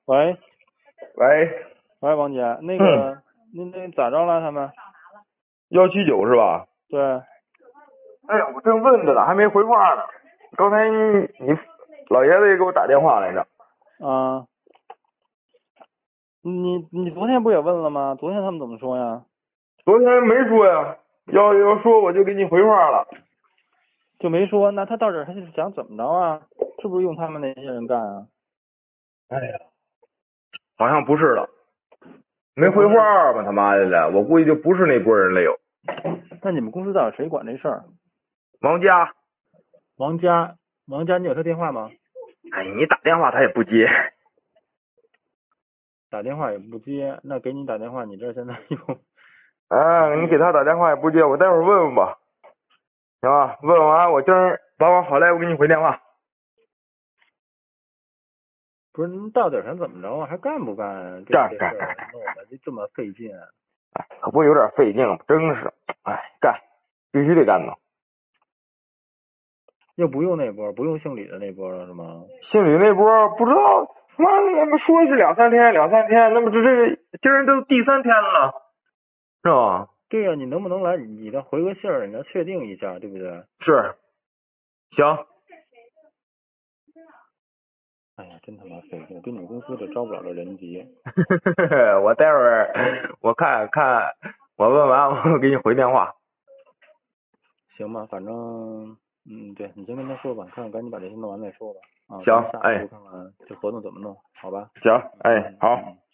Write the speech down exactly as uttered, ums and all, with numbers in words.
喂喂， 喂，王姐，那嗯， 个，那那咋着了？他们？ 幺七九是吧？ 对， 哎呀，我正问着呢，还没回话呢。刚才你你老爷子也给我打电话来着。 啊，你你昨天不也问了吗？昨天他们怎么说呀？ 昨天没说呀，要要说我就给你回话了。 就没说。那他到这儿他是想怎么着啊？是不是用他们那些人干啊？ 哎呀，好像不是了，没回话吧？他妈的了，我估计就不是那波人了又。 那你们公司到底谁管这事儿？ 王佳， 王佳，王佳，你有他电话吗？ 哎，你打电话他也不接。 打电话也不接，那给你打电话，你这现在又…… 啊，你给他打电话也不接，我待会儿问问吧，行吧？问完我今儿晚晚好来，我给你回电话。 不是，你到底想怎么着啊？还干不干啊？这干这事儿干干干， 弄的就这么费劲啊。 哎，可不有点费劲吗？真是，哎，干，必须得干呢。 又不用那波，不用姓李的那波了是吗？ 姓李那波不知道，妈的，他们说是两三天，两三天，那么这这今儿都第三天了，是吧？ 对呀、你能不能来？你再回个信儿，你要确定一下，对不对？ 是，行。 哎呀，真他妈费劲，跟你们公司这招不了这人急。 我待会儿我看看，我问完我给你回电话。 行吧，反正嗯，对你先跟他说吧，看看赶紧把这些弄完再说吧。啊， 行， 咱们下一哎， 步看看这合同怎么弄，好吧？ 行，哎，好。 嗯嗯。